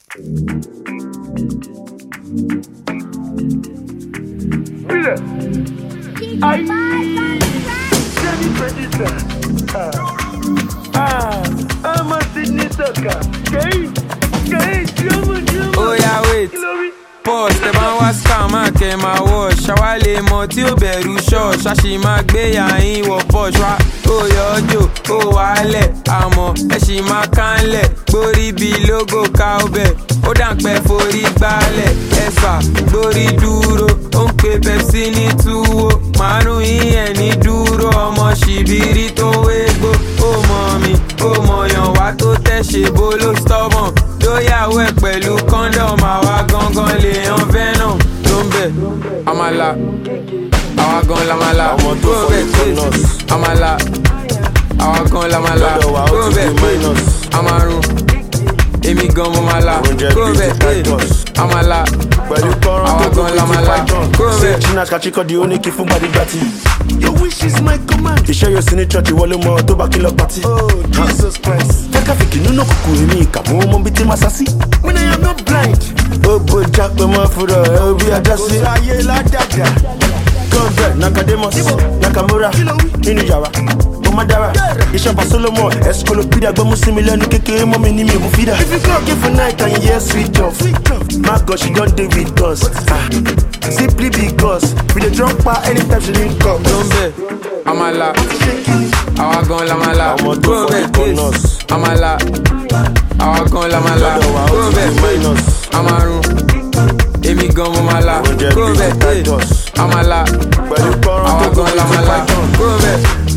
Oh yeah, wait. Pause, the man was scam, I came my wash. Shawale moti o beru short. Shashi magbe ya in wo posh wa. Oh yojo, oh wale. Amo, eshi makanle. Gbori bi logo cowbell. O dankpe fori gbale. Esa, gbori duro. Onpe Pepsi ni tuwo. Manu iye ni duro. Omo shibiri to wego. Oh mommy, oh moyan wa to te se bolo stubborn. Doyawe pẹ̀lú condom, àwa gangan lè yan venom. Lombe, amala, àwa gan lamala. Gobe, amala, àwa gan lamala. Gobe, amarun, èmi gan mo mala. Gobe, amala, àwa gan lamala. Gobe, China kachiko di oniki fún body batty. Your wish is my command. You share your sin in church, you wole mo to back killer party. Oh, Jesus Christ. Feka fiki nuno kuku emi kamu mo biti masasi. When I am not blind. Oh, boy, jack me ma fura, oh, be a dasi. Aye la dada. Come back, Nakademus, Nakamura, Ninu Yawa. Madara, Ishapa Solomon, Escolopedia, Gomusimila, Nike, Mommy, Nimi, Mufida. If you can't give a night and yes, sweet off. My God, she don't do with us. Simply because we the drunk by anytime she link up. Lombe, amala, àwa gan lamala. Gobe, amala, àwa gan lamala. Gobe, amarun, èmi gan mo mala. Gobe, amala, àwa gan lamala. Gobe.